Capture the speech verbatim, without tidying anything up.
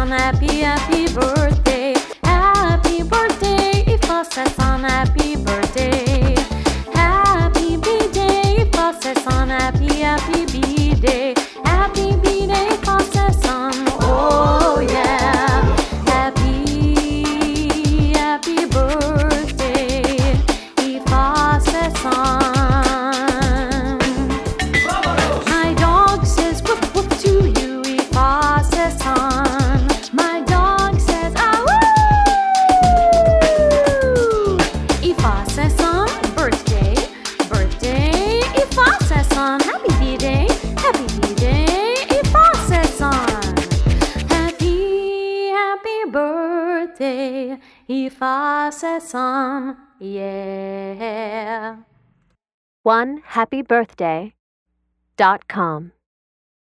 son, happy, happy birthday. Happy birthday, Ifa says son, happy birthday. Happy B-day, Ifa says son, happy, happy B-day. Happy B-day, Ifa says son, oh yeah. Happy, happy birthday, Ifa says son. My dog says woof woof to you, Ifa says son. My dog says ah woo. Ifa says son, birthday, birthday. Ifa says son, happy B-day, happy B-day. Ifa says son, happy, happy birthday. Ifa says son, yeah. one happy birthday dot com